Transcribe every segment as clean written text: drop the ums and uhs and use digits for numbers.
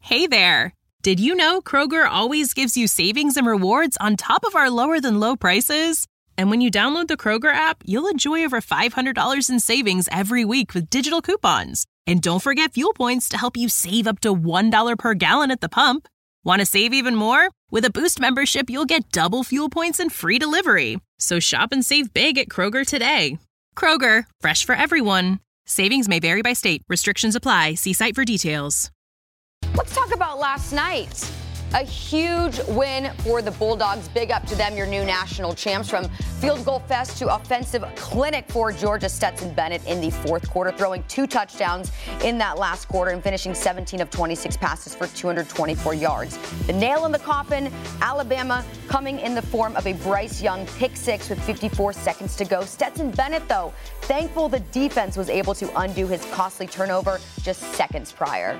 Hey there! Did you know Kroger always gives you savings and rewards on top of our lower-than-low prices? And when you download the Kroger app, you'll enjoy over $500 in savings every week with digital coupons. And don't forget fuel points to help you save up to $1 per gallon at the pump. Want to save even more? With a Boost membership, you'll get double fuel points and free delivery. So shop and save big at Kroger today. Kroger, fresh for everyone. Savings may vary by state. Restrictions apply. See site for details. Let's talk about last night. A huge win for the Bulldogs. Big up to them, your new national champs. From field goal fest to offensive clinic for Georgia. Stetson Bennett in the fourth quarter, throwing 2 touchdowns in that last quarter and finishing 17 of 26 passes for 224 yards. The nail in the coffin, Alabama coming in the form of a Bryce Young pick six with 54 seconds to go. Stetson Bennett, though, thankful the defense was able to undo his costly turnover just seconds prior.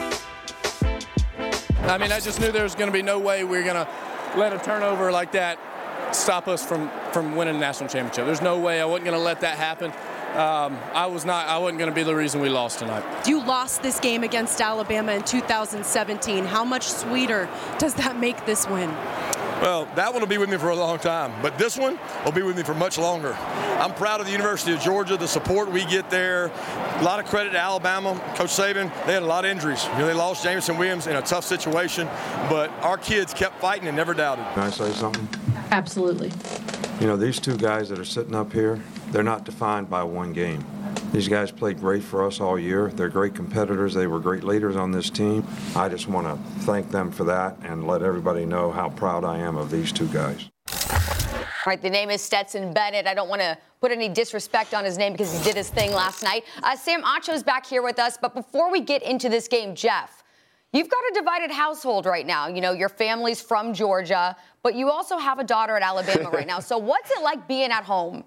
I mean, I just knew there was going to be no way we were going to let a turnover like that stop us from winning the national championship. There's no way I wasn't going to let that happen. I wasn't going to be the reason we lost tonight. You lost this game against Alabama in 2017. How much sweeter does that make this win? Well, that one will be with me for a long time, but this one will be with me for much longer. I'm proud of the University of Georgia, the support we get there. A lot of credit to Alabama, Coach Saban. They had a lot of injuries. They lost Jameson Williams in a tough situation, but our kids kept fighting and never doubted. Can I say something? Absolutely. These two guys that are sitting up here, they're not defined by one game. These guys played great for us all year. They're great competitors. They were great leaders on this team. I just want to thank them for that and let everybody know how proud I am of these two guys. All right, the name is Stetson Bennett. I don't want to put any disrespect on his name because he did his thing last night. Sam Acho's back here with us. But before we get into this game, Jeff, you've got a divided household right now. Your family's from Georgia, but you also have a daughter at Alabama right now. So what's it like being at home?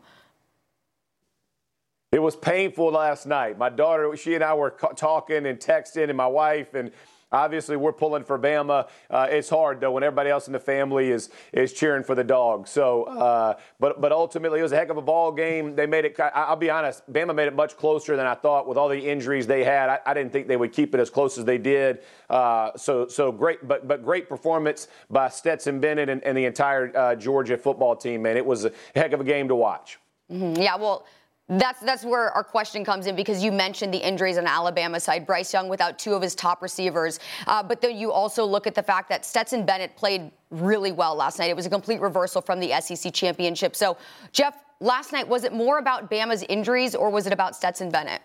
It was painful last night. My daughter, she and I were talking and texting, and my wife, and obviously we're pulling for Bama. It's hard, though, when everybody else in the family is cheering for the dog. So, but ultimately, it was a heck of a ball game. They made it, I'll be honest, Bama made it much closer than I thought with all the injuries they had. I didn't think they would keep it as close as they did. So great, but great performance by Stetson Bennett and the entire Georgia football team, man. It was a heck of a game to watch. Mm-hmm. Yeah, well, That's where our question comes in, because you mentioned the injuries on the Alabama side. Bryce Young without 2 of his top receivers. But then you also look at the fact that Stetson Bennett played really well last night. It was a complete reversal from the SEC championship. So, Jeff, last night, was it more about Bama's injuries or was it about Stetson Bennett?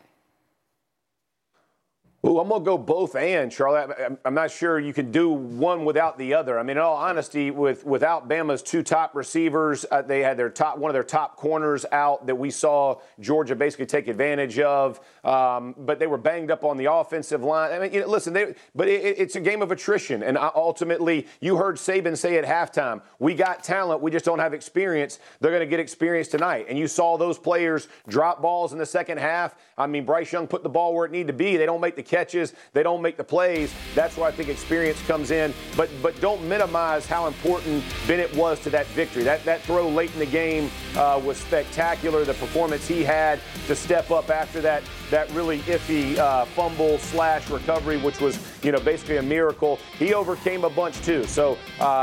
Ooh, I'm going to go both and, Charlotte. I'm not sure you can do one without the other. I mean, in all honesty, without Bama's 2 top receivers, they had one of their top corners out that we saw Georgia basically take advantage of. But they were banged up on the offensive line. I mean, listen, it's a game of attrition. And ultimately, you heard Saban say at halftime, we got talent, we just don't have experience. They're going to get experience tonight. And you saw those players drop balls in the second half. I mean, Bryce Young put the ball where it needed to be. They don't make the catches. They don't make the plays. That's where I think experience comes in. But don't minimize how important Bennett was to that victory. That throw late in the game was spectacular. The performance he had to step up after that really iffy fumble / recovery, which was basically a miracle. He overcame a bunch too. So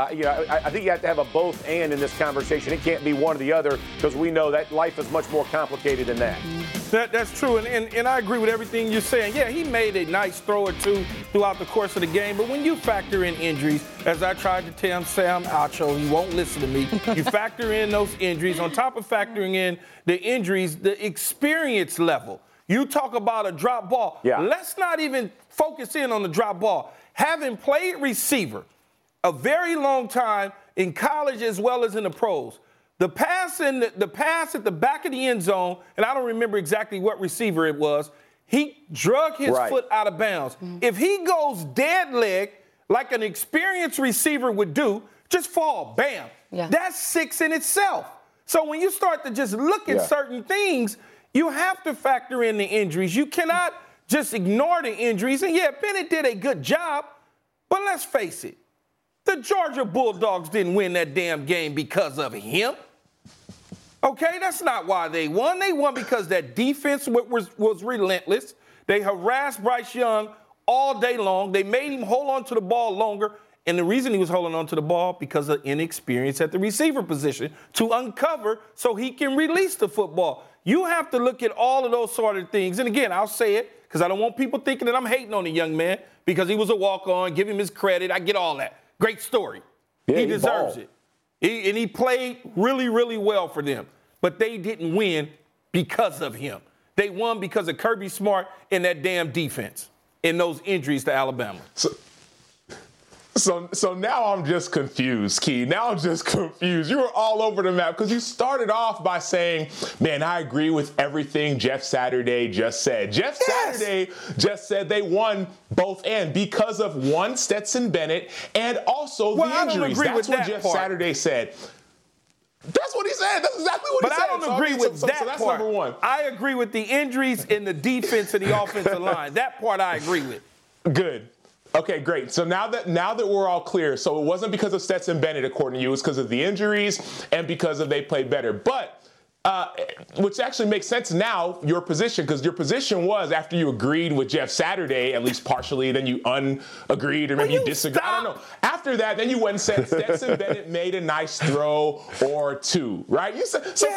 I think you have to have a both and in this conversation. It can't be one or the other, because we know that life is much more complicated than that. That's true, and I agree with everything you're saying. Yeah, he made a nice throw or two throughout the course of the game, but when you factor in injuries, as I tried to tell Sam Acho, he won't listen to me, you factor in those injuries, on top of factoring in the injuries, the experience level. You talk about a drop ball. Yeah. Let's not even focus in on the drop ball. Having played receiver a very long time in college as well as in the pros, the pass at the back of the end zone, and I don't remember exactly what receiver it was, he drug his foot out of bounds. Mm-hmm. If he goes dead leg like an experienced receiver would do, just fall, bam. Yeah. That's 6 in itself. So when you start to just look at certain things, you have to factor in the injuries. You cannot just ignore the injuries. And yeah, Bennett did a good job, but let's face it, the Georgia Bulldogs didn't win that damn game because of him. Okay, that's not why they won. They won because that defense was relentless. They harassed Bryce Young all day long. They made him hold on to the ball longer. And the reason he was holding on to the ball because of inexperience at the receiver position to uncover so he can release the football. You have to look at all of those sort of things. And again, I'll say it because I don't want people thinking that I'm hating on the young man because he was a walk-on, give him his credit. I get all that. Great story. Yeah, he deserves it. He played really, really well for them. But they didn't win because of him. They won because of Kirby Smart and that damn defense and those injuries to Alabama. So now I'm just confused, Key. Now I'm just confused. You were all over the map because you started off by saying, man, I agree with everything Jeff Saturday just said. Jeff Saturday just said they won both and because of one, Stetson Bennett, and also the injuries. That's what Jeff Saturday said. That's what he said. That's exactly what he said. But I don't agree with that that's part. Number one. I agree with the injuries in the defense and the offensive line. That part I agree with. Good. Okay, great. So now that we're all clear, so it wasn't because of Stetson Bennett, according to you, it's because of the injuries and because of they played better. But which actually makes sense now, your position, because your position was after you agreed with Jeff Saturday, at least partially, then you unagreed or maybe you disagreed. I don't know. After that, then you went and said Stetson Bennett made a nice throw or two, right? You said, so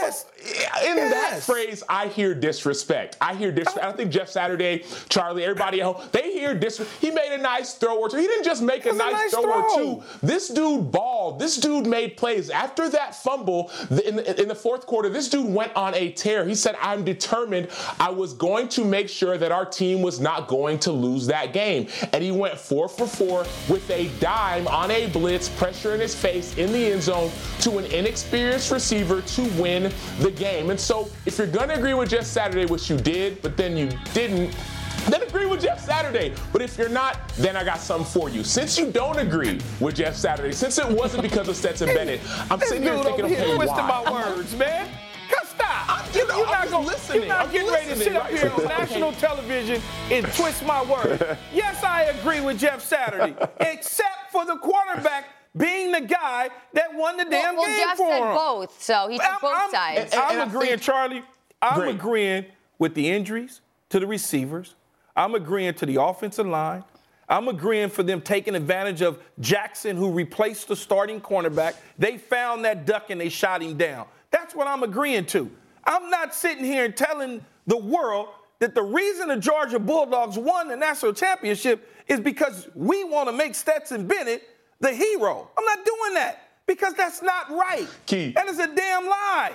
that phrase, I hear disrespect. I don't think Jeff Saturday, Charlie, everybody at home, they hear disrespect. He made a nice throw or two. He didn't just make a nice throw or two. This dude balled. This dude made plays. After that fumble in the fourth quarter, this dude went on a tear. He said, I'm determined. I was going to make sure that our team was not going to lose that game. And he went 4 for 4 with a dime on a blitz, pressure in his face in the end zone to an inexperienced receiver to win the game. And so if you're going to agree with Jeff Saturday, which you did, but then you didn't, then agree with Jeff Saturday. But if you're not, then I got something for you. Since you don't agree with Jeff Saturday, since it wasn't because of Stetson Bennett, I'm sitting here thinking, okay, twisting my words, man. Stop. You're not getting ready to sit up here on national television and twist my words. Yes, I agree with Jeff Saturday, except for the quarterback being the guy that won the damn game Jeff for him. Jeff said both, so he took both sides. I'm agreeing, Charlie. I'm agreeing with the injuries to the receivers. I'm agreeing to the offensive line. I'm agreeing for them taking advantage of Jackson, who replaced the starting cornerback. They found that duck and they shot him down. That's what I'm agreeing to. I'm not sitting here and telling the world that the reason the Georgia Bulldogs won the national championship is because we want to make Stetson Bennett the hero. I'm not doing that because that's not right. Key. That is a damn lie.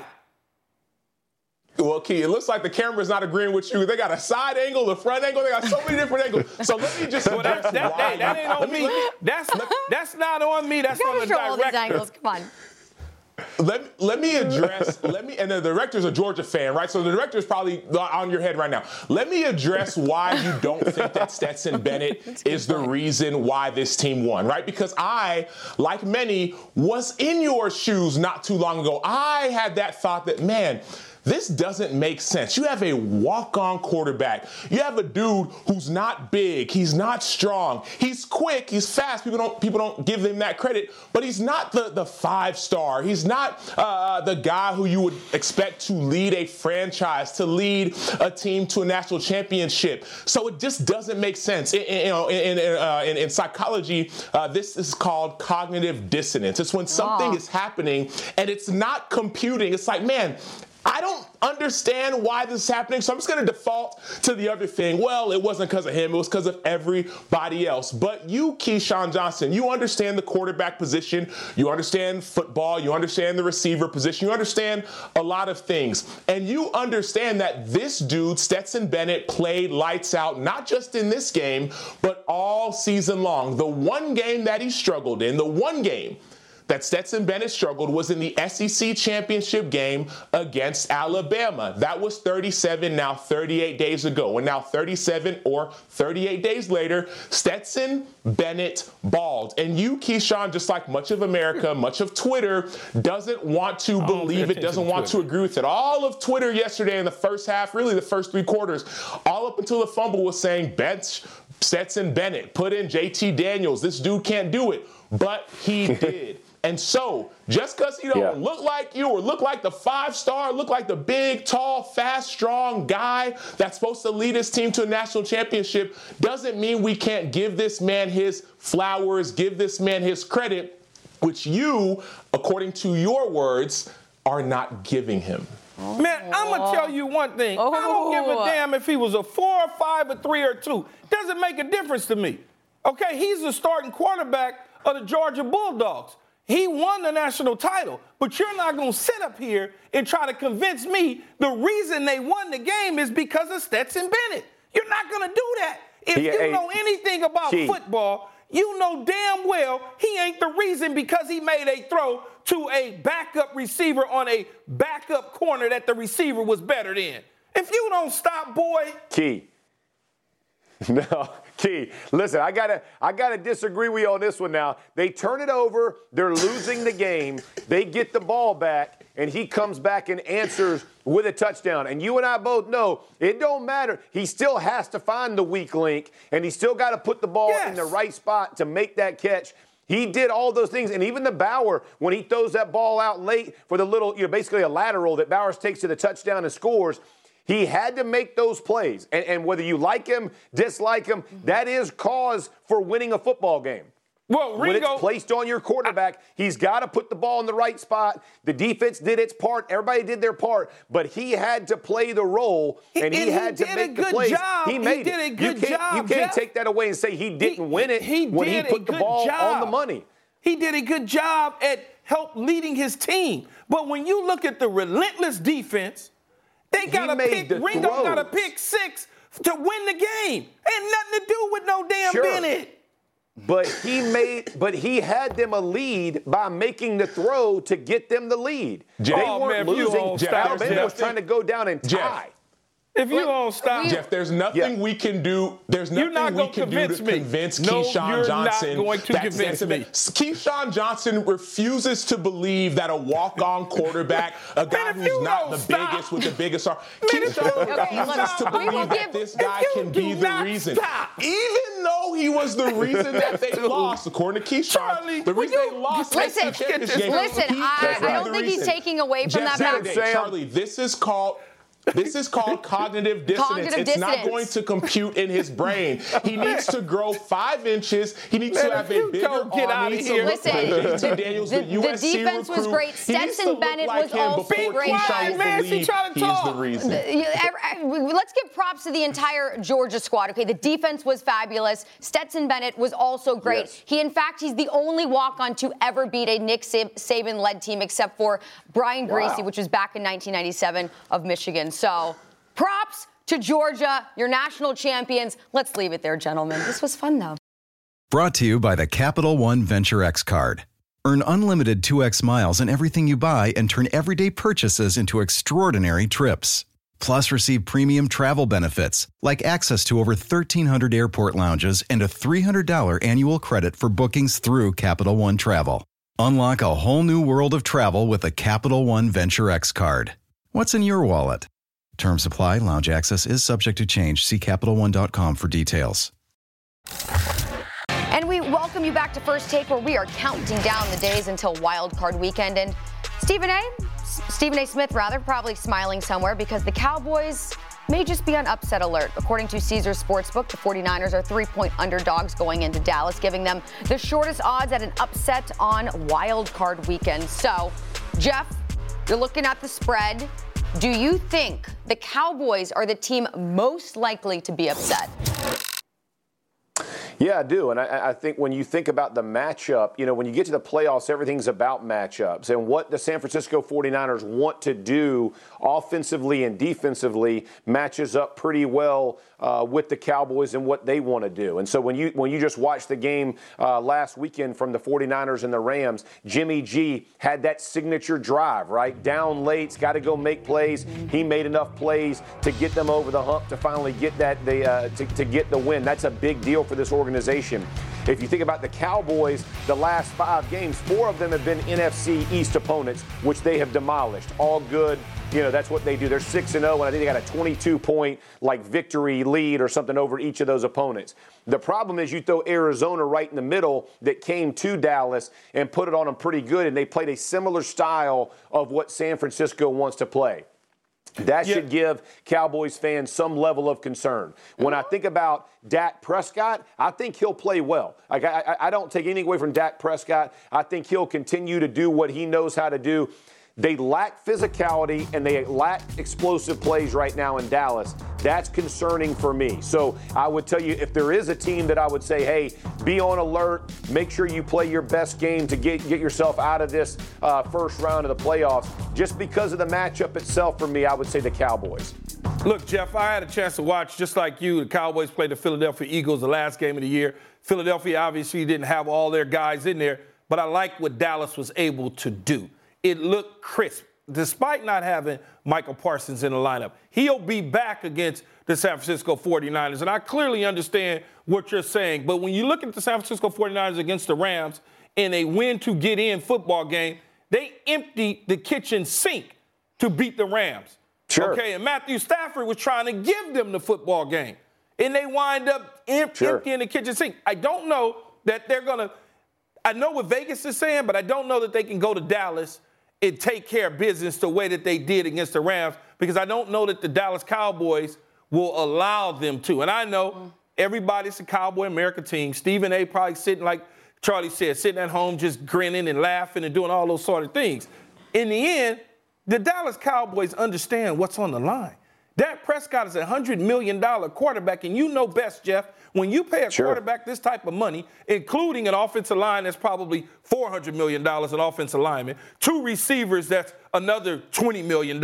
Well, Key, it looks like the camera's not agreeing with you. They got a side angle, the front angle. They got so many different angles. So let me just address why. That ain't on me. That's not on me. That's on the director. All these angles. Come on. Let me address, and the director's a Georgia fan, right? So the director's probably on your head right now. Let me address why you don't think that Stetson Bennett is the reason why this team won, right? Because I, like many, was in your shoes not too long ago. I had that thought that, man, this doesn't make sense. You have a walk-on quarterback. You have a dude who's not big. He's not strong. He's quick. He's fast. People don't give him that credit. But he's not the five-star. He's not the guy who you would expect to lead a franchise, to lead a team to a national championship. So it just doesn't make sense. In psychology, this is called cognitive dissonance. It's when something is happening and it's not computing. It's like, man, I don't understand why this is happening, so I'm just going to default to the other thing. Well, it wasn't because of him. It was because of everybody else. But you, Keyshawn Johnson, you understand the quarterback position. You understand football. You understand the receiver position. You understand a lot of things. And you understand that this dude, Stetson Bennett, played lights out, not just in this game, but all season long. The one game that he struggled in, the one game that Stetson Bennett struggled was in the SEC championship game against Alabama. That was 38 days ago. And now 37 or 38 days later, Stetson Bennett balled. And you, Keyshawn, just like much of America, much of Twitter, doesn't want to believe it, doesn't want to agree with it. All of Twitter yesterday in the first half, really the first three quarters, all up until the fumble was saying, bench Stetson Bennett, put in JT Daniels. This dude can't do it. But he did. And so, just because he don't look like you or look like the 5-star, look like the big, tall, fast, strong guy that's supposed to lead his team to a national championship doesn't mean we can't give this man his flowers, give this man his credit, which you, according to your words, are not giving him. Man, I'm going to tell you one thing. I don't give a damn if he was a 4 or 5 or 3 or 2. Doesn't make a difference to me. Okay, he's the starting quarterback of the Georgia Bulldogs. He won the national title, but you're not going to sit up here and try to convince me the reason they won the game is because of Stetson Bennett. You're not going to do that. If you know anything about football, you know damn well he ain't the reason because he made a throw to a backup receiver on a backup corner that the receiver was better than. If you don't stop, boy. No, Key. Listen, I gotta disagree with you on this one now. They turn it over, they're losing the game, they get the ball back, and he comes back and answers with a touchdown. And you and I both know it don't matter. He still has to find the weak link, and he still got to put the ball in the right spot to make that catch. He did all those things, and even the Bauer, when he throws that ball out late for the little, basically a lateral that Bowers takes to the touchdown and scores, he had to make those plays. And whether you like him, dislike him, that is cause for winning a football game. Well, when it's placed on your quarterback, he's got to put the ball in the right spot. The defense did its part. Everybody did their part. But he had to play the role, and he had to make the plays. He made it. He did a good job. You can't take that away and say he didn't win it when he put the ball on the money. He did a good job at help leading his team. But when you look at the relentless defense, they got to pick. Ringo got a pick 6 to win the game. Ain't nothing to do with no damn Bennett. But he had them a lead by making the throw to get them the lead. They weren't losing. Alabama was trying to go down and tie. If you don't stop, Jeff, there's nothing we can do. There's nothing we can do to convince Keyshawn Johnson. You're not going to convince me. Keyshawn Johnson refuses to believe that a walk-on quarterback, a guy who's not the biggest with the biggest arm, Keyshawn refuses to believe that this guy can be the reason. Even though he was the reason that they lost, according to Keyshawn, the reason they lost. Listen, I don't think he's taking away from that. Charlie, this is called cognitive dissonance. It's not going to compute in his brain. He needs to grow 5 inches. He needs to have a bigger arm. Listen, the defense was great. Stetson Bennett was also great. He's the reason. Let's give props to the entire Georgia squad. Okay, the defense was fabulous. Stetson Bennett was also great. Yes. He's the only walk-on to ever beat a Nick Saban-led team except for Brian Gracie, which was back in 1997 of Michigan. So, props to Georgia, your national champions. Let's leave it there, gentlemen. This was fun, though. Brought to you by the Capital One Venture X card. Earn unlimited 2x miles in everything you buy and turn everyday purchases into extraordinary trips. Plus, receive premium travel benefits like access to over 1,300 airport lounges and a $300 annual credit for bookings through Capital One Travel. Unlock a whole new world of travel with the Capital One Venture X card. What's in your wallet? Terms apply. Lounge access is subject to change. See CapitalOne.com for details. And we welcome you back to First Take, where we are counting down the days until Wild Card Weekend. And Stephen A. Smith, probably smiling somewhere because the Cowboys may just be on upset alert. According to Caesars Sportsbook, the 49ers are 3-point underdogs going into Dallas, giving them the shortest odds at an upset on Wild Card Weekend. So, Jeff, you're looking at the spread. Do you think the Cowboys are the team most likely to be upset? Yeah, I do. And I think when you think about the matchup, when you get to the playoffs, everything's about matchups. And what the San Francisco 49ers want to do offensively and defensively matches up pretty well with the Cowboys and what they want to do. And so when you just watched the game last weekend from the 49ers and the Rams, Jimmy G had that signature drive, right? Down late's got to go make plays. He made enough plays to get them over the hump to finally get that to get the win. That's a big deal for this organization. organization. If you think about the Cowboys, the last 5 games, 4 of them have been NFC East opponents, which they have demolished. All good. You know, that's what they do. They're 6-0, and I think they got a 22-point victory lead or something over each of those opponents. The problem is you throw Arizona right in the middle that came to Dallas and put it on them pretty good, and they played a similar style of what San Francisco wants to play. That should give Cowboys fans some level of concern. When I think about Dak Prescott, I think he'll play well. I don't take anything away from Dak Prescott. I think he'll continue to do what he knows how to do. They lack physicality and they lack explosive plays right now in Dallas. That's concerning for me. So I would tell you, if there is a team that I would say, hey, be on alert, make sure you play your best game to get yourself out of this first round of the playoffs. Just because of the matchup itself, for me, I would say the Cowboys. Look, Jeff, I had a chance to watch, just like you, the Cowboys play the Philadelphia Eagles the last game of the year. Philadelphia obviously didn't have all their guys in there, but I like what Dallas was able to do. It looked crisp, despite not having Michael Parsons in the lineup. He'll be back against the San Francisco 49ers, and I clearly understand what you're saying. But when you look at the San Francisco 49ers against the Rams in a win-to-get-in football game, they emptied the kitchen sink to beat the Rams. Sure. Okay, and Matthew Stafford was trying to give them the football game, and they wind up emptying the kitchen sink. I don't know that they're going to – I know what Vegas is saying, but I don't know that they can go to Dallas and take care of business the way that they did against the Rams, because I don't know that the Dallas Cowboys will allow them to. And I know everybody's a Cowboy America team. Stephen A. probably sitting, like Charlie said, sitting at home just grinning and laughing and doing all those sort of things. In the end, the Dallas Cowboys understand what's on the line. Dak Prescott is a $100 million quarterback, and you know best, Jeff, when you pay a quarterback this type of money, including an offensive line that's probably $400 million, an offensive lineman, 2 receivers that's another $20 million,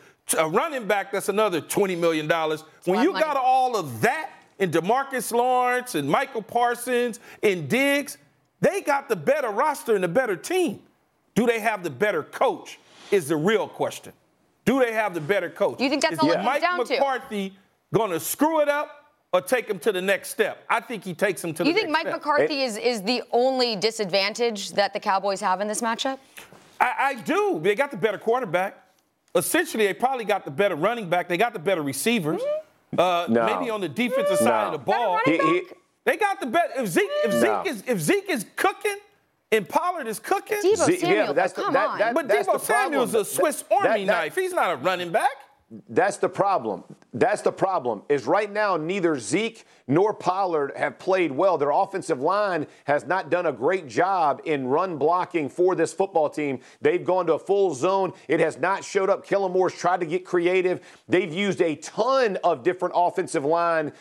a running back that's another $20 million. When you got all of that in DeMarcus Lawrence and Michael Parsons and Diggs, they got the better roster and the better team. Do they have the better coach is the real question. Do they have the better coach? Do you think that's all it comes down to? Is Mike McCarthy going to screw it up or take him to the next step? I think he takes him to the next step. You think Mike McCarthy is the only disadvantage that the Cowboys have in this matchup? I do. They got the better quarterback. Essentially, they probably got the better running back. They got the better receivers. Maybe on the defensive side of the ball. They got the better. If Zeke is cooking and Pollard is cooking. Deebo Samuel, come on. But Deebo Samuel's a Swiss Army knife. He's not a running back. That's the problem. That's the problem, is right now neither Zeke nor Pollard have played well. Their offensive line has not done a great job in run blocking for this football team. They've gone to a full zone. It has not showed up. Kellen Moore's tried to get creative. They've used a ton of different offensive linemen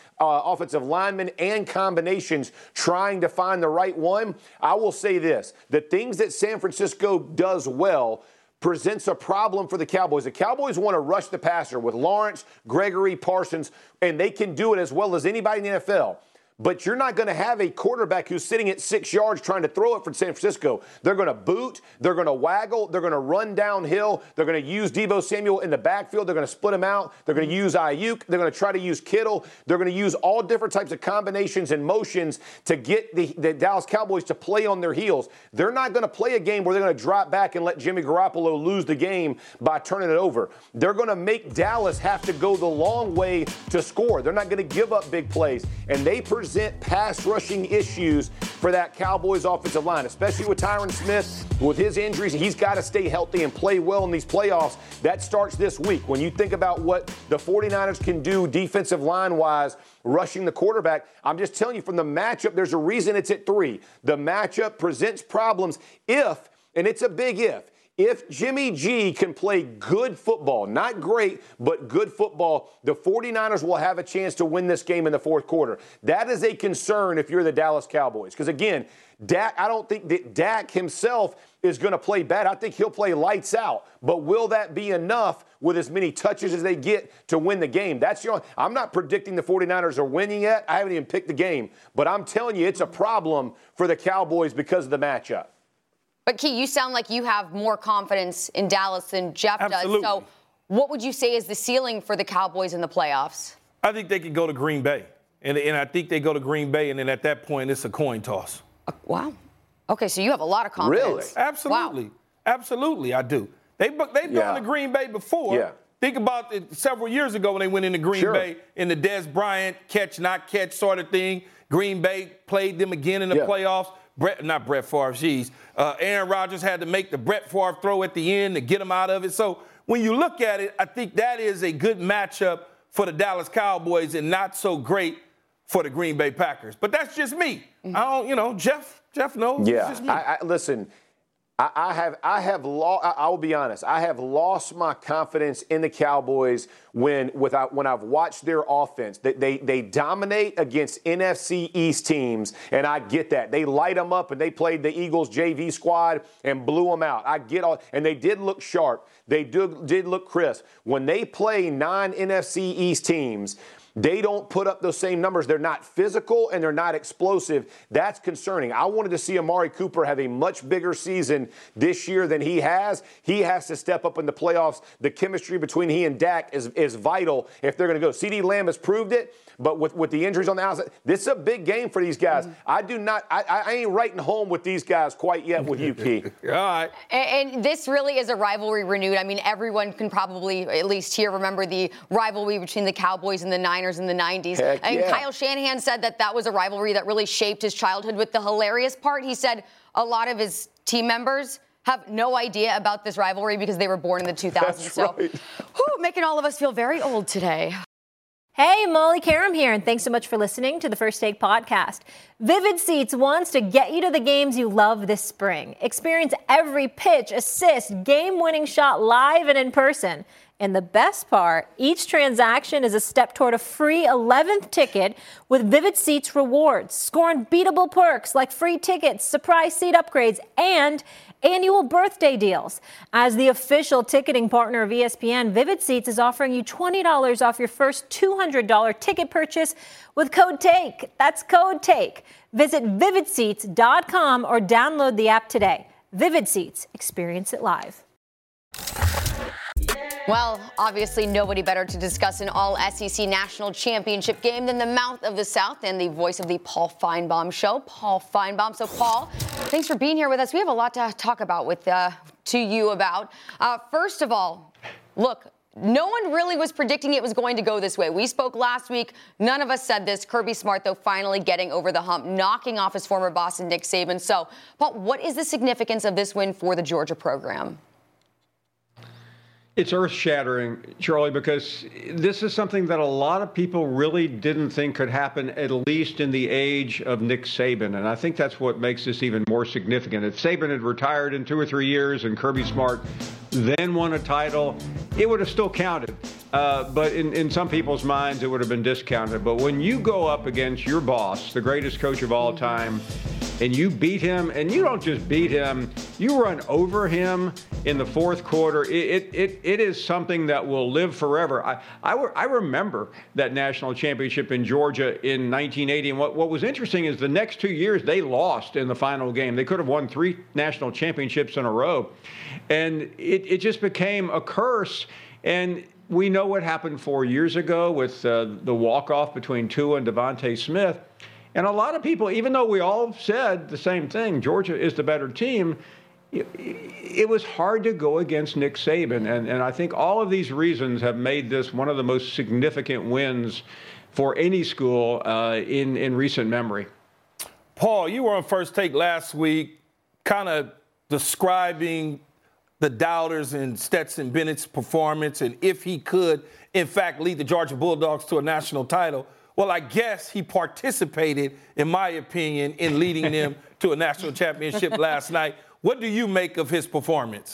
and combinations trying to find the right one. I will say this. The things that San Francisco does well presents a problem for the Cowboys. The Cowboys want to rush the passer with Lawrence, Gregory, Parsons, and they can do it as well as anybody in the NFL. But you're not going to have a quarterback who's sitting at 6 yards trying to throw it for San Francisco. They're going to boot. They're going to waggle. They're going to run downhill. They're going to use Deebo Samuel in the backfield. They're going to split him out. They're going to use Ayuk. They're going to try to use Kittle. They're going to use all different types of combinations and motions to get the Dallas Cowboys to play on their heels. They're not going to play a game where they're going to drop back and let Jimmy Garoppolo lose the game by turning it over. They're going to make Dallas have to go the long way to score. They're not going to give up big plays. And they present pass rushing issues for that Cowboys offensive line, especially with Tyron Smith. With his injuries, he's got to stay healthy and play well in these playoffs. That starts this week. When you think about what the 49ers can do defensive line-wise, rushing the quarterback, I'm just telling you from the matchup, there's a reason it's at 3. The matchup presents problems if, and it's a big if Jimmy G can play good football, not great, but good football, the 49ers will have a chance to win this game in the fourth quarter. That is a concern if you're the Dallas Cowboys. Because, again, I don't think that Dak himself is going to play bad. I think he'll play lights out. But will that be enough with as many touches as they get to win the game? I'm not predicting the 49ers are winning yet. I haven't even picked the game. But I'm telling you, it's a problem for the Cowboys because of the matchup. But, Key, you sound like you have more confidence in Dallas than Jeff Absolutely. does. So what would you say is the ceiling for the Cowboys in the playoffs? I think they could go to Green Bay. and I think they go to Green Bay, and then at that point, it's a coin toss. Wow. Okay, so you have a lot of confidence. Really? Absolutely. Wow. Absolutely, I do. They've gone to Green Bay before. Yeah. Think about it several years ago when they went into Green Bay in the Dez Bryant catch, not catch sort of thing. Green Bay played them again in the playoffs. Not Brett Favre, Aaron Rodgers had to make the Brett Favre throw at the end to get him out of it. So when you look at it, I think that is a good matchup for the Dallas Cowboys and not so great for the Green Bay Packers. But that's just me. I don't, Jeff knows. Yeah, it's just me. Listen, I will be honest. I have lost my confidence in the Cowboys when I've watched their offense. They dominate against NFC East teams, and I get that. They light them up, and they played the Eagles JV squad and blew them out. I get all, and they did look sharp. They did look crisp. When they play non-NFC East teams, they don't put up those same numbers. They're not physical and they're not explosive. That's concerning. I wanted to see Amari Cooper have a much bigger season this year than he has. He has to step up in the playoffs. The chemistry between he and Dak is vital if they're going to go. CeeDee Lamb has proved it, but with the injuries on the outside, this is a big game for these guys. I ain't writing home with these guys quite yet with you, Key. All right. And this really is a rivalry renewed. I mean, everyone can probably, at least here, remember the rivalry between the Cowboys and the Niners in the 90s. And Kyle Shanahan said that was a rivalry that really shaped his childhood. With the hilarious part, he said a lot of his team members have no idea about this rivalry because they were born in the 2000s. That's right. Making all of us feel very old today. Hey, Molly Karam here, and thanks so much for listening to the First Take podcast. Vivid Seats wants to get you to the games you love this spring. Experience every pitch, assist, game-winning shot live and in person. And the best part, each transaction is a step toward a free 11th ticket with Vivid Seats rewards. Score unbeatable perks like free tickets, surprise seat upgrades, and annual birthday deals. As the official ticketing partner of ESPN, Vivid Seats is offering you $20 off your first $200 ticket purchase with code TAKE. That's code TAKE. Visit vividseats.com or download the app today. Vivid Seats. Experience it live. Well, obviously nobody better to discuss an all-SEC national championship game than the mouth of the South and the voice of the Paul Finebaum Show, Paul Finebaum. So, Paul, thanks for being here with us. We have a lot to talk about to you about. First of all, look, no one really was predicting it was going to go this way. We spoke last week. None of us said this. Kirby Smart, though, finally getting over the hump, knocking off his former boss, Nick Saban. So, Paul, what is the significance of this win for the Georgia program? It's earth-shattering, Charlie, because this is something that a lot of people really didn't think could happen, at least in the age of Nick Saban. And I think that's what makes this even more significant. If Saban had retired in 2 or 3 years and Kirby Smart then won a title, it would have still counted. But in some people's minds, it would have been discounted. But when you go up against your boss, the greatest coach of all time, and you beat him, and you don't just beat him, you run over him in the fourth quarter, it is something that will live forever. I remember that national championship in Georgia in 1980, and what was interesting is the next 2 years they lost in the final game. They could have won 3 national championships in a row, and it just became a curse. And we know what happened 4 years ago with the walk-off between Tua and Devontae Smith. And a lot of people, even though we all said the same thing, Georgia is the better team, it was hard to go against Nick Saban. And I think all of these reasons have made this one of the most significant wins for any school in recent memory. Paul, you were on First Take last week kind of describing the doubters in Stetson Bennett's performance and if he could, in fact, lead the Georgia Bulldogs to a national title. Well, I guess he participated, in my opinion, in leading them to a national championship last night. What do you make of his performance?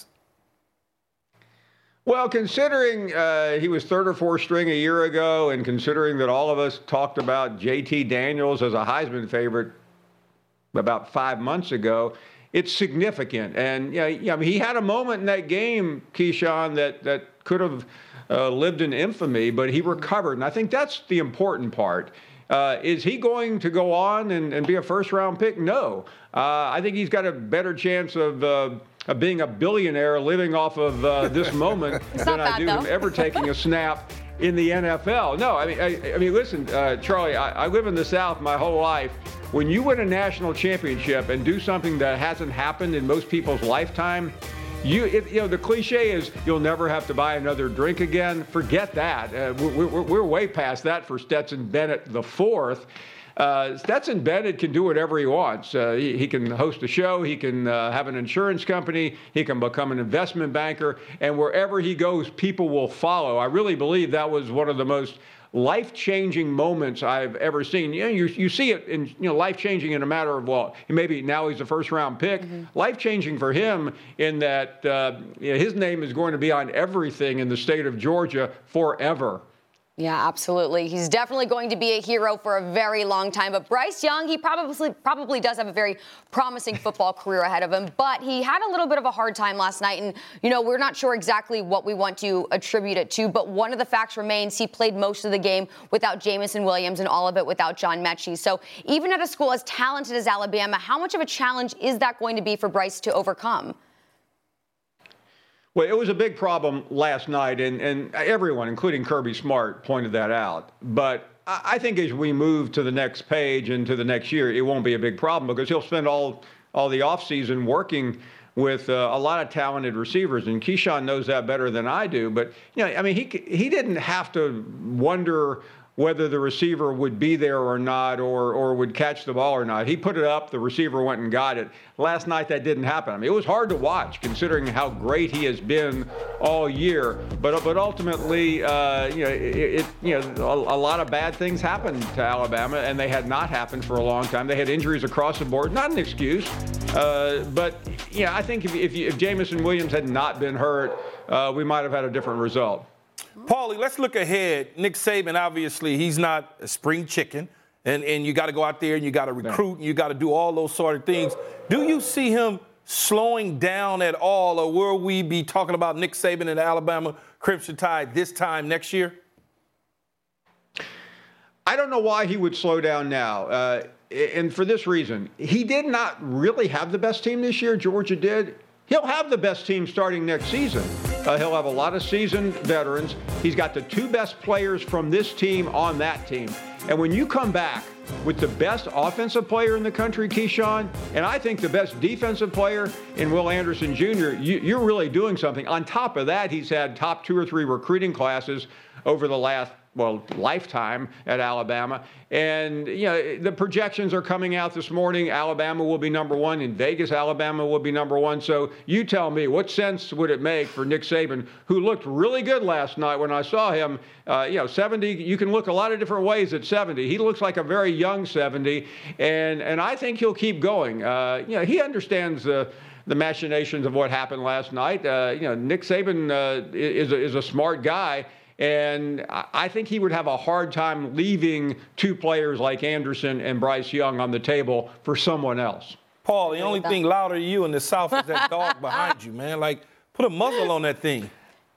Well, considering he was 3rd or 4th string a year ago, and considering that all of us talked about J.T. Daniels as a Heisman favorite about 5 months ago, it's significant. And I mean, he had a moment in that game, Keyshawn, that could have lived in infamy, but he recovered. And I think that's the important part. Is he going to go on and be a first-round pick? No. I think he's got a better chance of being a billionaire living off of this moment than I do him ever taking a snap in the NFL. No, I mean, listen, Charlie, I live in the South my whole life. When you win a national championship and do something that hasn't happened in most people's lifetime, the cliche is you'll never have to buy another drink again. Forget that. We're way past that for Stetson Bennett IV. Stetson Bennett can do whatever he wants. He can host a show. He can have an insurance company. He can become an investment banker. And wherever he goes, people will follow. I really believe that was one of the most life-changing moments I've ever seen. You see it in life-changing in a matter of, well, maybe now he's a first-round pick. Mm-hmm. Life-changing for him in that his name is going to be on everything in the state of Georgia forever. Yeah, absolutely. He's definitely going to be a hero for a very long time. But Bryce Young, he probably does have a very promising football career ahead of him. But he had a little bit of a hard time last night. And, we're not sure exactly what we want to attribute it to. But one of the facts remains he played most of the game without Jameson Williams and all of it without John Mechie. So even at a school as talented as Alabama, how much of a challenge is that going to be for Bryce to overcome? Well, it was a big problem last night, and everyone, including Kirby Smart, pointed that out. But I think as we move to the next page and to the next year, it won't be a big problem because he'll spend all the offseason working with a lot of talented receivers, and Keyshawn knows that better than I do. But, he didn't have to wonder whether the receiver would be there or not, or would catch the ball or not. He put it up, the receiver went and got it. Last night, that didn't happen. It was hard to watch, considering how great he has been all year. But ultimately, a lot of bad things happened to Alabama, and they had not happened for a long time. They had injuries across the board, not an excuse. But I think if Jameson Williams had not been hurt, we might have had a different result. Paulie, let's look ahead. Nick Saban, obviously, he's not a spring chicken, and you got to go out there and you got to recruit and you got to do all those sort of things. Do you see him slowing down at all, or will we be talking about Nick Saban and the Alabama Crimson Tide this time next year? I don't know why he would slow down now, and for this reason. He did not really have the best team this year. Georgia did. He'll have the best team starting next season. He'll have a lot of seasoned veterans. He's got the two best players from this team on that team. And when you come back with the best offensive player in the country, Keyshawn, and I think the best defensive player in Will Anderson Jr., you're really doing something. On top of that, he's had top 2 or 3 recruiting classes over the last lifetime at Alabama. And, the projections are coming out this morning. Alabama will be number 1. In Vegas, Alabama will be number 1. So you tell me, what sense would it make for Nick Saban, who looked really good last night when I saw him, 70, you can look a lot of different ways at 70. He looks like a very young 70. And I think he'll keep going. He understands the machinations of what happened last night. Nick Saban is a smart guy. And I think he would have a hard time leaving 2 players like Anderson and Bryce Young on the table for someone else. Paul, the only thing louder than you in the South is that dog behind you, man. Like, put a muzzle on that thing.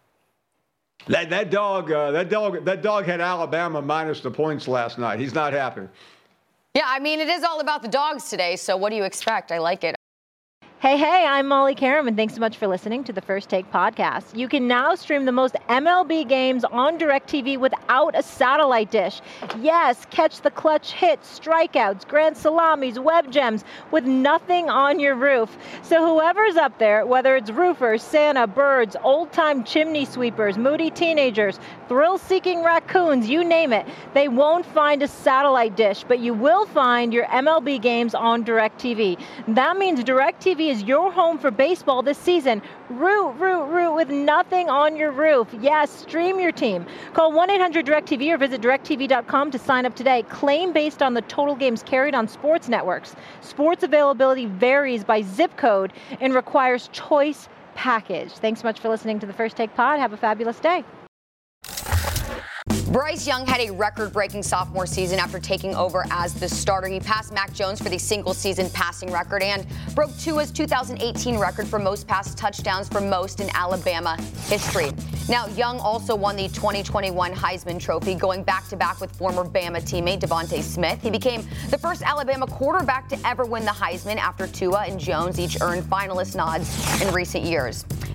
That dog had Alabama minus the points last night. He's not happy. Yeah, it is all about the dogs today. So what do you expect? I like it. Hey, I'm Molly Karam, and thanks so much for listening to the First Take podcast. You can now stream the most MLB games on DirecTV without a satellite dish. Yes, catch the clutch hits, strikeouts, grand salamis, web gems with nothing on your roof. So whoever's up there, whether it's roofers, Santa, birds, old-time chimney sweepers, moody teenagers, thrill-seeking raccoons, you name it, they won't find a satellite dish, but you will find your MLB games on DirecTV. That means DirecTV is your home for baseball this season. Root with nothing on your roof. Yes, stream your team. Call 1-800-DirecTV or visit DirecTV.com to sign up today. Claim based on the total games carried on sports networks. Sports availability varies by zip code and requires choice package. Thanks so much for listening to the First Take Pod. Have a fabulous day. Bryce Young had a record-breaking sophomore season after taking over as the starter. He passed Mac Jones for the single-season passing record and broke Tua's 2018 record for most pass touchdowns for most in Alabama history. Now, Young also won the 2021 Heisman Trophy, going back-to-back with former Bama teammate Devontae Smith. He became the first Alabama quarterback to ever win the Heisman after Tua and Jones each earned finalist nods in recent years.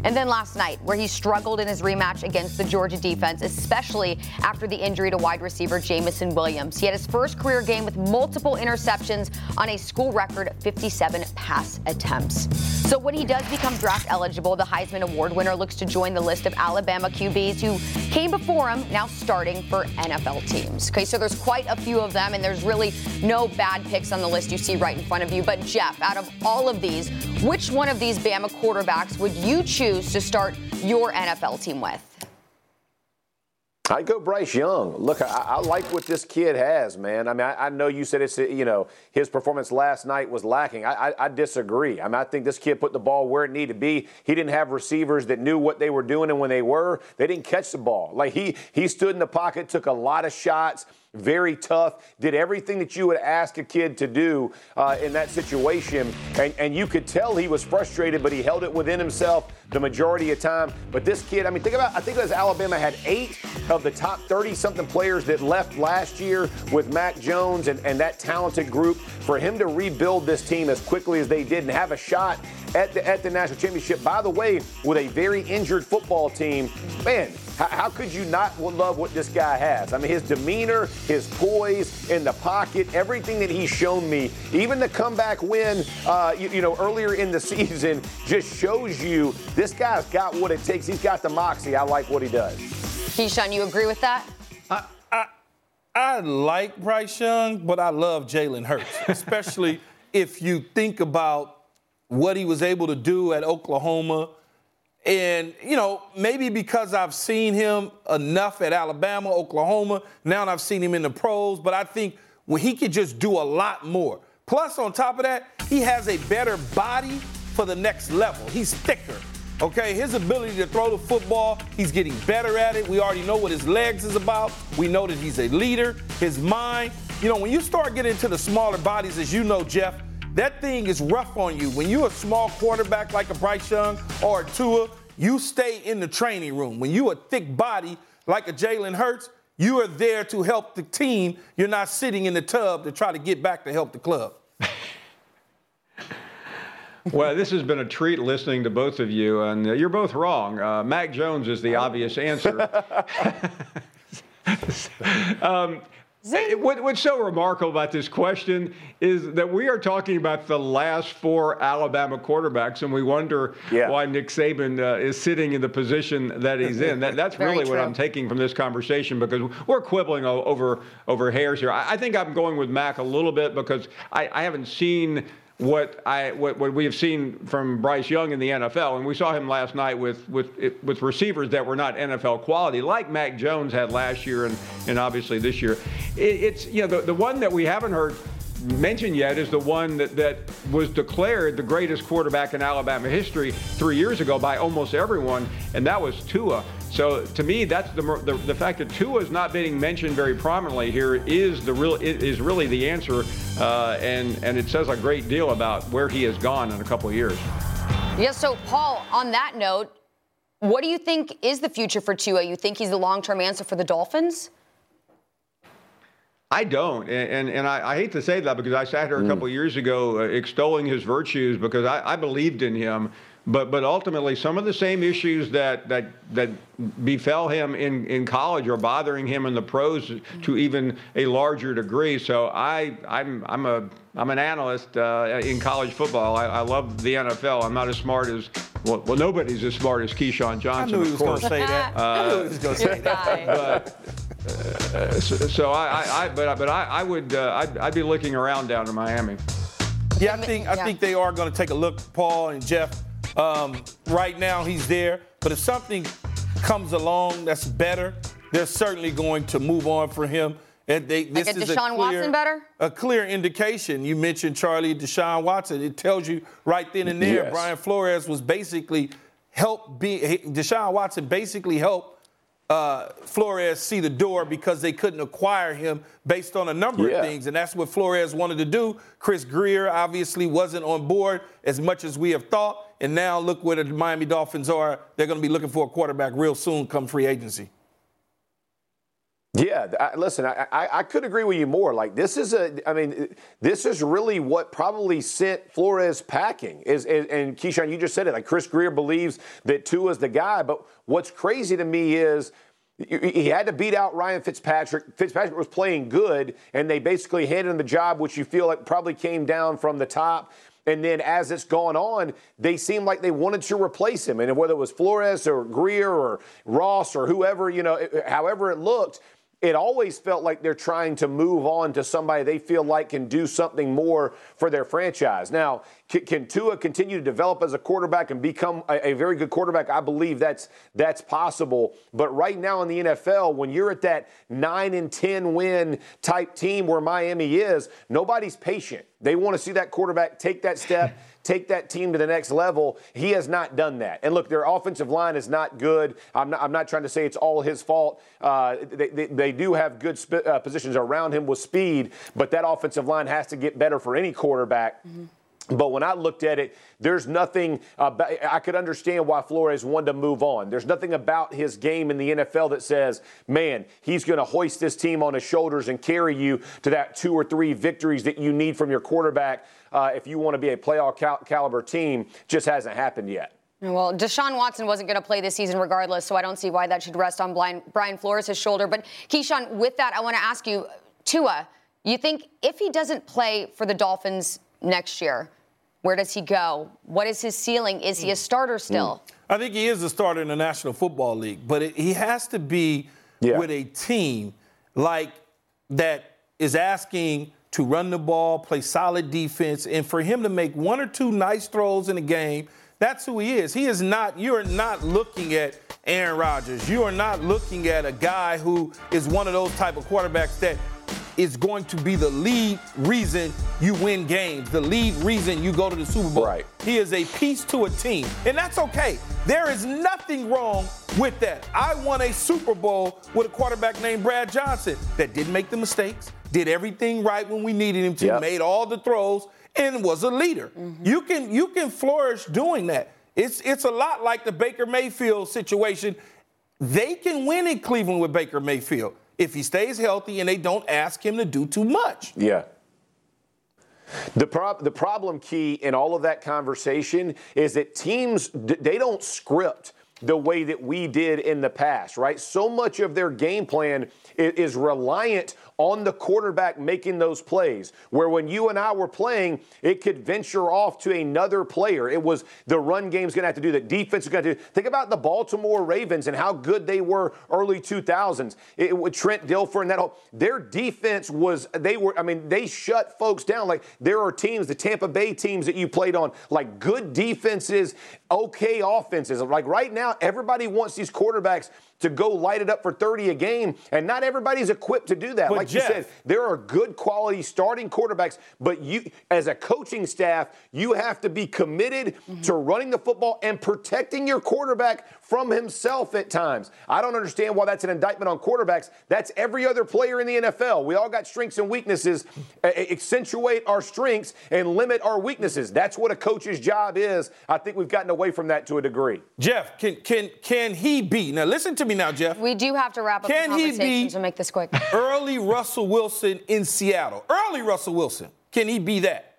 And then last night, where he struggled in his rematch against the Georgia defense, especially after the injury to wide receiver Jamison Williams. He had his first career game with multiple interceptions on a school record 57 pass attempts. So when he does become draft eligible, the Heisman Award winner looks to join the list of Alabama QBs who came before him, now starting for NFL teams. Okay, so there's quite a few of them, and there's really no bad picks on the list you see right in front of you. But Jeff, out of all of these, which one of these Bama quarterbacks would you choose to start your NFL team with? I'd go Bryce Young. Look, I like what this kid has, man. I mean, I know you said it's, his performance last night was lacking. I disagree. I mean, I think this kid put the ball where it needed to be. He didn't have receivers that knew what they were doing, and when they didn't catch the ball. Like, he stood in the pocket, took a lot of shots, very tough, did everything that you would ask a kid to do in that situation. And you could tell he was frustrated, but he held it within himself the majority of time. But this kid, I mean, I think Alabama had 8 of the top 30-something players that left last year with Mac Jones and that talented group. For him to rebuild this team as quickly as they did and have a shot at the national championship, by the way, with a very injured football team, man, how could you not love what this guy has? I mean, his demeanor, his poise in the pocket, everything that he's shown me, even the comeback win, earlier in the season, just shows you this guy's got what it takes. He's got the moxie. I like what he does. Keyshawn, you agree with that? I like Bryce Young, but I love Jalen Hurts, especially if you think about what he was able to do at Oklahoma. And, maybe because I've seen him enough at Alabama, Oklahoma, now I've seen him in the pros, but I think he could just do a lot more. Plus, on top of that, he has a better body for the next level. He's thicker, okay? His ability to throw the football, he's getting better at it. We already know what his legs is about. We know that he's a leader. His mind, when you start getting into the smaller bodies, as you know, Jeff, that thing is rough on you. When you're a small quarterback like a Bryce Young or a Tua, you stay in the training room. When you're a thick body like a Jalen Hurts, you are there to help the team. You're not sitting in the tub to try to get back to help the club. Well, this has been a treat listening to both of you, and you're both wrong. Mac Jones is the obvious answer. What's so remarkable about this question is that we are talking about the last 4 Alabama quarterbacks, and we wonder why Nick Saban is sitting in the position that he's in. That's really what I'm taking from this conversation, because we're quibbling over hairs here. I think I'm going with Mac a little bit because I haven't seen what we have seen from Bryce Young in the NFL, and we saw him last night with receivers that were not NFL quality, like Mac Jones had last year and obviously this year. It's the one that we haven't heard mentioned yet is the one that was declared the greatest quarterback in Alabama history 3 years ago by almost everyone, and that was Tua. So to me, that's the fact that Tua is not being mentioned very prominently here is really the answer, and it says a great deal about where he has gone in a couple of years. Yeah. So Paul, on that note, what do you think is the future for Tua? You think he's the long-term answer for the Dolphins? I don't, and I hate to say that because I sat here a couple of years ago extolling his virtues because I believed in him. But ultimately, some of the same issues that befell him in college are bothering him in the pros to even a larger degree. So I'm an analyst in college football. I love the NFL. I'm not as smart as well. Nobody's as smart as Keyshawn Johnson. I knew he was going to say that. I knew he was going to say that. I'd be looking around down in Miami. Yeah, I think they are going to take a look, Paul and Jeff. Right now he's there, but if something comes along that's better, they're certainly going to move on for him. And this is Deshaun Watson better? A clear indication. You mentioned Charlie Deshaun Watson. It tells you right then and there. Yes. Brian Flores was basically Deshaun Watson basically helped Flores see the door because they couldn't acquire him based on a number of things, and that's what Flores wanted to do. Chris Grier obviously wasn't on board as much as we have thought, and now look where the Miami Dolphins are. They're going to be looking for a quarterback real soon come free agency. Yeah, listen, I could agree with you more. Like, this is really what probably sent Flores packing. And Keyshawn, you just said it. Like, Chris Grier believes that Tua's the guy. But what's crazy to me is he had to beat out Ryan Fitzpatrick. Fitzpatrick was playing good, and they basically handed him the job, which you feel like probably came down from the top. And then as it's gone on, they seemed like they wanted to replace him. And whether it was Flores or Grier or Ross or whoever, however it looked, it always felt like they're trying to move on to somebody they feel like can do something more for their franchise. Now, can Tua continue to develop as a quarterback and become a very good quarterback? I believe that's possible. But right now in the NFL, when you're at that 9-10 win type team where Miami is, nobody's patient. They want to see that quarterback take that step, take that team to the next level. He has not done that. And look, their offensive line is not good. I'm not trying to say it's all his fault. They do have good positions around him with speed, but that offensive line has to get better for any quarterback. Mm-hmm. But when I looked at it, there's nothing about, I could understand why Flores wanted to move on. There's nothing about his game in the NFL that says, man, he's going to hoist this team on his shoulders and carry you to that 2 or 3 victories that you need from your quarterback if you want to be a playoff caliber team. Just hasn't happened yet. Well, Deshaun Watson wasn't going to play this season regardless, so I don't see why that should rest on Brian Flores' shoulder. But, Keyshawn, with that, I want to ask you, Tua, you think if he doesn't play for the Dolphins next year, where does he go? What is his ceiling? Is he a starter still? I think he is a starter in the National Football League, but he has to be with a team like that is asking to run the ball, play solid defense, and for him to make 1 or 2 nice throws in a game. That's who he is. He is not, you are not looking at Aaron Rodgers. You are not looking at a guy who is one of those type of quarterbacks that is going to be the lead reason you win games, the lead reason you go to the Super Bowl. Right. He is a piece to a team, and that's okay. There is nothing wrong with that. I won a Super Bowl with a quarterback named Brad Johnson that didn't make the mistakes, did everything right when we needed him to, made all the throws, and was a leader. Mm-hmm. You can flourish doing that. It's a lot like the Baker Mayfield situation. They can win in Cleveland with Baker Mayfield if he stays healthy and they don't ask him to do too much. Yeah. The problem, Key, in all of that conversation is that teams, they don't script the way that we did in the past, right? So much of their game plan is reliant on the quarterback making those plays, where when you and I were playing, it could venture off to another player. It was the run game's going to have to do that. Defense is going to do. Think about the Baltimore Ravens and how good they were early 2000s. With Trent Dilfer and that whole, their defense was, they shut folks down. Like, there are teams, the Tampa Bay teams that you played on, like good defenses, okay offenses. Like right now, everybody wants these quarterbacks to go light it up for 30 a game, and not everybody's equipped to do that. But like Jeff, you said, there are good quality starting quarterbacks, but you, as a coaching staff, you have to be committed to running the football and protecting your quarterback from himself at times. I don't understand why that's an indictment on quarterbacks. That's every other player in the NFL. We all got strengths and weaknesses. Accentuate our strengths and limit our weaknesses. That's what a coach's job is. I think we've gotten away from that to a degree. Jeff, can he be? Now listen to me now, Jeff. We do have to wrap up the conversation, so make this quick. Early Russell Wilson in Seattle. Early Russell Wilson. Can he be that?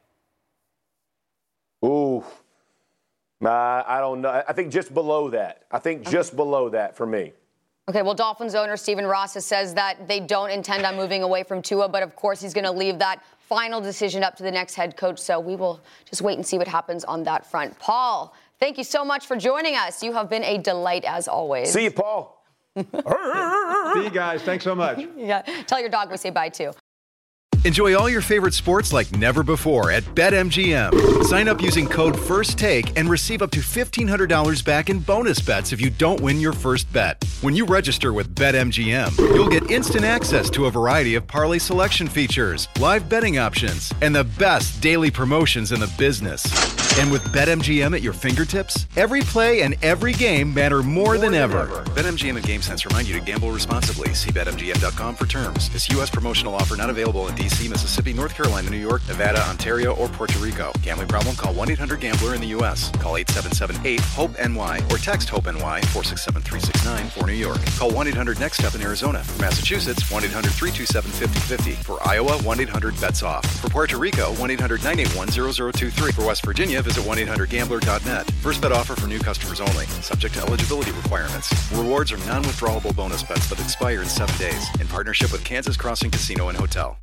Ooh. I don't know. I think just below that. Just below that for me. Okay, well, Dolphins owner Stephen Ross says that they don't intend on moving away from Tua, but of course he's going to leave that final decision up to the next head coach. So we will just wait and see what happens on that front. Paul, thank you so much for joining us. You have been a delight as always. See you, Paul. See you guys. Thanks so much. Yeah. Tell your dog we say bye too. Enjoy all your favorite sports like never before at BetMGM. Sign up using code FIRSTTAKE and receive up to $1,500 back in bonus bets if you don't win your first bet. When you register with BetMGM, you'll get instant access to a variety of parlay selection features, live betting options, and the best daily promotions in the business. And with BetMGM at your fingertips, every play and every game matter more than ever. BetMGM and GameSense remind you to gamble responsibly. See BetMGM.com for terms. This U.S. promotional offer not available in D.C., Mississippi, North Carolina, New York, Nevada, Ontario, or Puerto Rico. Gambling problem? Call 1-800-GAMBLER in the U.S. Call 877-8-HOPE-NY or text HOPE-NY 467-369 for New York. Call 1-800-NEXT-STEP in Arizona. For Massachusetts, 1-800-327-5050. For Iowa, 1-800-BETS-OFF. For Puerto Rico, 1-800-981-0023. For West Virginia, visit 1-800-GAMBLER.net. First bet offer for new customers only. Subject to eligibility requirements. Rewards are non-withdrawable bonus bets that expire in 7 days. In partnership with Kansas Crossing Casino and Hotel.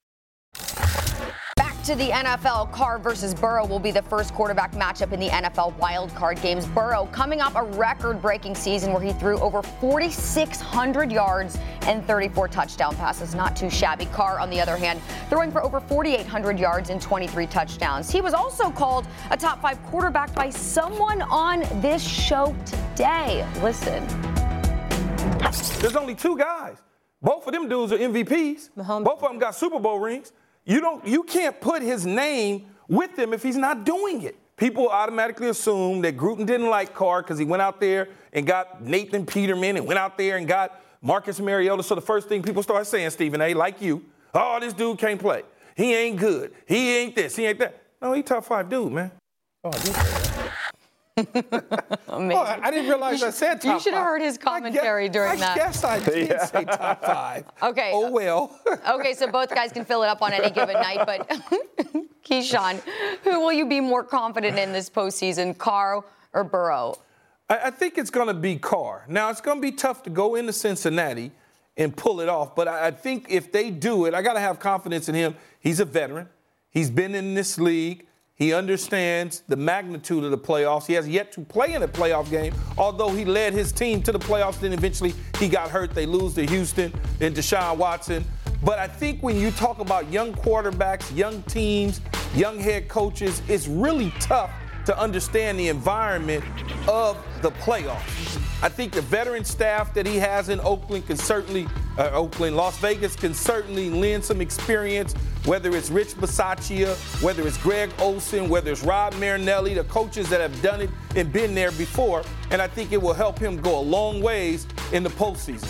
Back to the NFL, Carr versus Burrow will be the first quarterback matchup in the NFL wildcard games. Burrow coming off a record-breaking season where he threw over 4,600 yards and 34 touchdown passes. Not too shabby. Carr, on the other hand, throwing for over 4,800 yards and 23 touchdowns. He was also called a top 5 quarterback by someone on this show today. Listen. There's only 2 guys. Both of them dudes are MVPs. Mahomes. Both of them got Super Bowl rings. You can't put his name with him if he's not doing it. People automatically assume that Gruden didn't like Carr because he went out there and got Nathan Peterman and went out there and got Marcus Mariota. So the first thing people start saying, Stephen A., like you, oh, this dude can't play. He ain't good. He ain't this. He ain't that. No, he top 5 dude, man. Oh, I did say that. I didn't realize I said top 5. You should have heard his commentary during that. I guess I did say top 5. Okay. Oh, well. Okay, so both guys can fill it up on any given night, but Keyshawn, who will you be more confident in this postseason, Carr or Burrow? I think it's going to be Carr. Now, it's going to be tough to go into Cincinnati and pull it off, but I think if they do it, I got to have confidence in him. He's a veteran. He's been in this league. He understands the magnitude of the playoffs. He has yet to play in a playoff game, although he led his team to the playoffs. Then eventually he got hurt. They lose to Houston and Deshaun Watson. But I think when you talk about young quarterbacks, young teams, young head coaches, it's really tough to understand the environment of the playoffs. I think the veteran staff that he has in Oakland can certainly, Las Vegas can certainly lend some experience, whether it's Rich Bisaccia, whether it's Greg Olsen, whether it's Rod Marinelli, the coaches that have done it and been there before. And I think it will help him go a long ways in the postseason.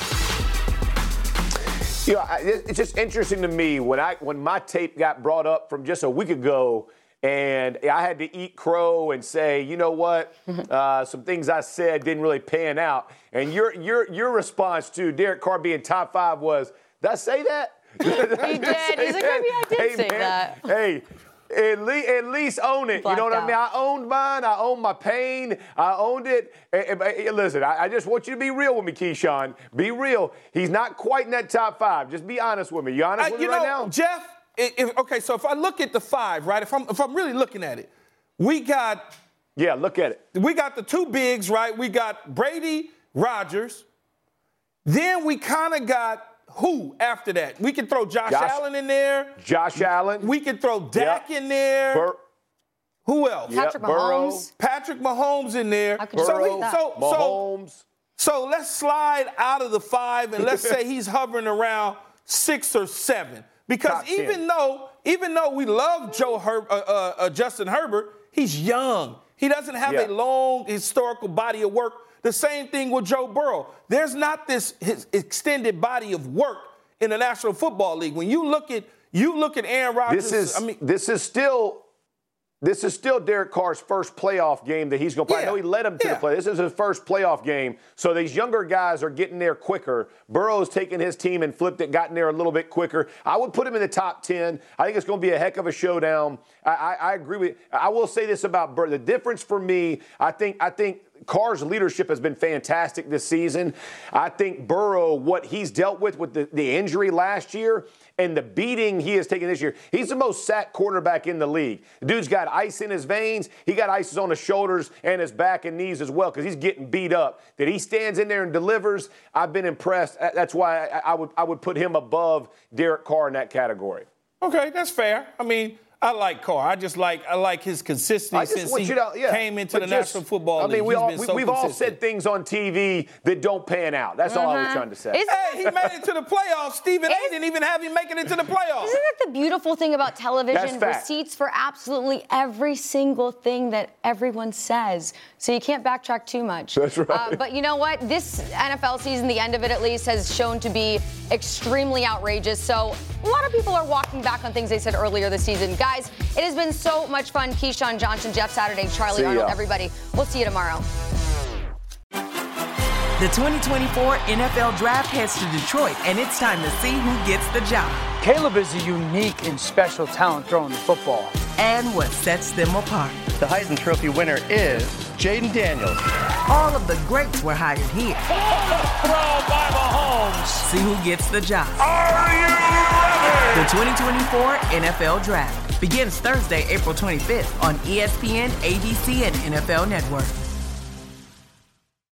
You know, it's just interesting to me when my tape got brought up from just a week ago, and I had to eat crow and say, you know what, some things I said didn't really pan out. And your response to Derek Carr being top 5 was, did I say that? He did. He's like, maybe I did say that. Hey. At least own it. You know what I mean? I owned mine. I owned my pain. I owned it. Listen, I just want you to be real with me, Keyshawn. Be real. He's not quite in that top 5. Just be honest with me. You honest with me right now? Jeff, so if I look at the 5, right, if I'm really looking at it, we got... Yeah, look at it. We got the 2 bigs, right? We got Brady, Rodgers. Then we kind of got... Who after that? We can throw Josh Allen in there. Josh Allen. We can throw Dak in there. Who else? Patrick Mahomes. Patrick Mahomes in there. Mahomes. So let's slide out of the 5 and let's say he's hovering around 6 or 7. Because even though we love Justin Herbert, he's young. He doesn't have a long historical body of work. The same thing with Joe Burrow. There's not his extended body of work in the National Football League. When you look at Aaron Rodgers, this is still Derek Carr's first playoff game that he's going to play. I know he led him to the play. This is his first playoff game. So these younger guys are getting there quicker. Burrow's taken his team and flipped it, gotten there a little bit quicker. I would put him in the top 10. I think it's going to be a heck of a showdown. I agree with you. I will say this about Burrow. The difference for me, I think Carr's leadership has been fantastic this season. I think Burrow, what he's dealt with the injury last year and the beating he has taken this year, he's the most sacked quarterback in the league. The dude's got ice in his veins. He got ice on his shoulders and his back and knees as well because he's getting beat up. That he stands in there and delivers, I've been impressed. That's why I would put him above Derek Carr in that category. Okay, that's fair. I mean, I like Carr. I like his consistency since he came into the National Football League. We've all said things on TV that don't pan out. That's all I was trying to say. Hey, he made it to the playoffs. Stephen A. didn't even have him make it into the playoffs. Isn't that the beautiful thing about television? Receipts for absolutely every single thing that everyone says. So you can't backtrack too much. That's right. But you know what? This NFL season, the end of it at least, has shown to be extremely outrageous. So a lot of people are walking back on things they said earlier this season. Guys, it has been so much fun. Keyshawn Johnson, Jeff Saturday, Charlie Arnold, everybody. We'll see you tomorrow. The 2024 NFL Draft heads to Detroit, and it's time to see who gets the job. Caleb is a unique and special talent throwing the football. And what sets them apart. The Heisman Trophy winner is Jaden Daniels. All of the greats were hired here. Throw by Mahomes. See who gets the job. Are you ready? The 2024 NFL Draft begins Thursday, April 25th on ESPN, ABC, and NFL Network.